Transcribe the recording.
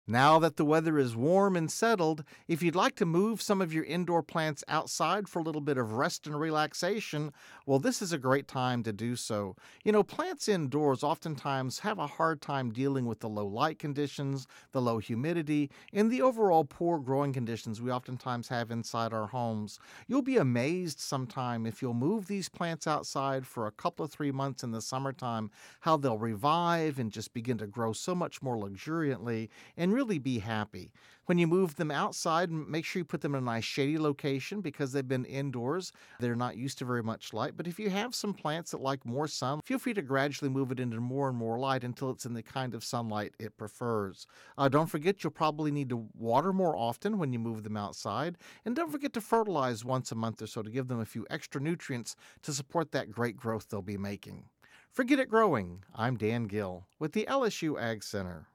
Now that the weather is warm and settled, if you'd like to move some of your indoor plants outside for a little bit of rest and relaxation, well, this is a great time to do so. Plants indoors oftentimes have a hard time dealing with the low light conditions, the low humidity, and the overall poor growing conditions we oftentimes have inside our homes. You'll be amazed sometime if you'll move these plants outside for a couple of 3 months in the summertime, how they'll revive and just begin to grow so much more luxuriantly and really be happy. When you move them outside, make sure you put them in a nice shady location because they've been indoors. They're not used to very much light. But if you have some plants that like more sun, feel free to gradually move it into more and more light until it's in the kind of sunlight it prefers. Don't forget, you'll probably need to water more often when you move them outside. And don't forget to fertilize once a month or so to give them a few extra nutrients to support that great growth they'll be making. For Get It Growing, I'm Dan Gill with the LSU Ag Center.